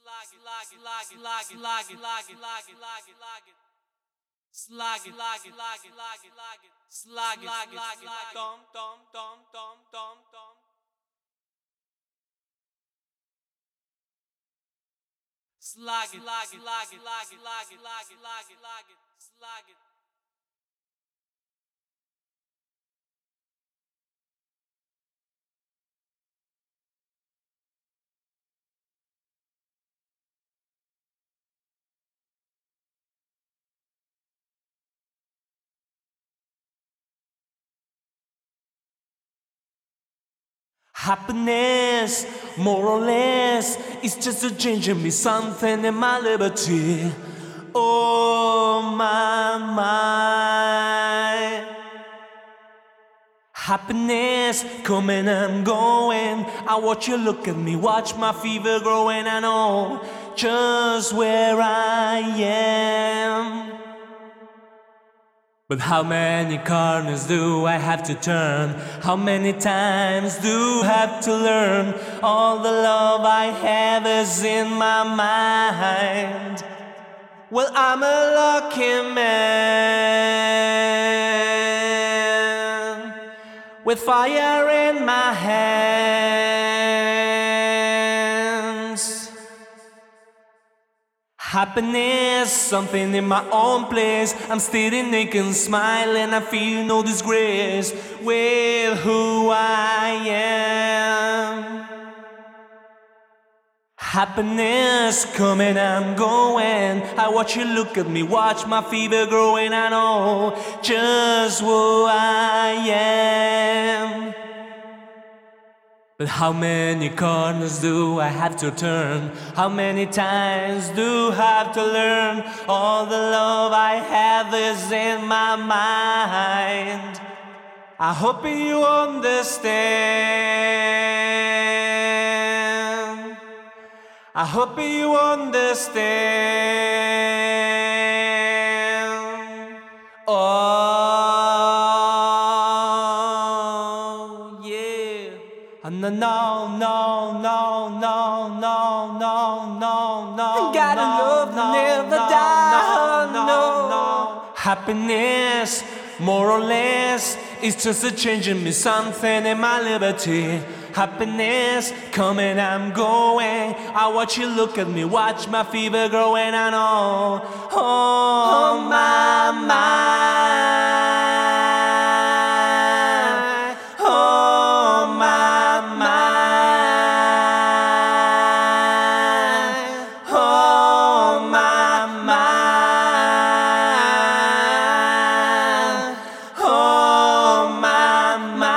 Happiness, more or less, is just a change in me, something in my liberty. Oh my. Happiness, coming and going. I watch you look at me, watch my fever growing. I know just where I am. But how many corners do I have to turn? How many times do I have to learn? All the love I have is in my mind. Well, I'm a lucky man with fire in my hands. Happiness, something in my own place. I'm sitting naked, smiling, I feel no disgrace with who I am. Happiness, coming and going. I watch you look at me, watch my fever growing. I know just who I am. But how many corners do I have to turn? How many times do I have to learn? All the love I have is in my mind. I hope you understand. I hope you understand. Oh, yeah. No, no, no, no, no, no, no, no, no. Gotta love never die. No. Happiness, more or less, is just a change in me, something in my liberty. Happiness, coming, I'm going. I watch you look at me, watch my fever growing. I know, oh my, oh my, oh my, oh my.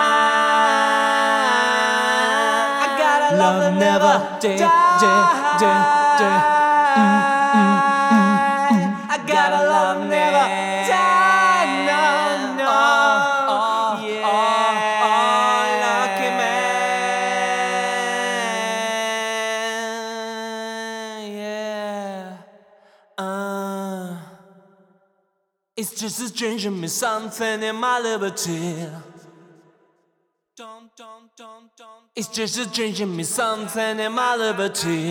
I gotta love never die. I gotta love never die. No. Yeah. Lucky man. Yeah. It's just a change in me, something in my liberty. It's just a change in me, something in my liberty.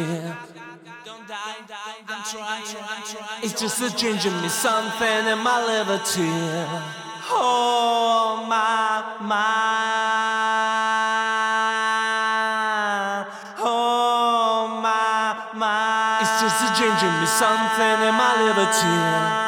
It's just a change in me, something in my liberty. Oh my, oh my. It's just a change in me, something in my liberty.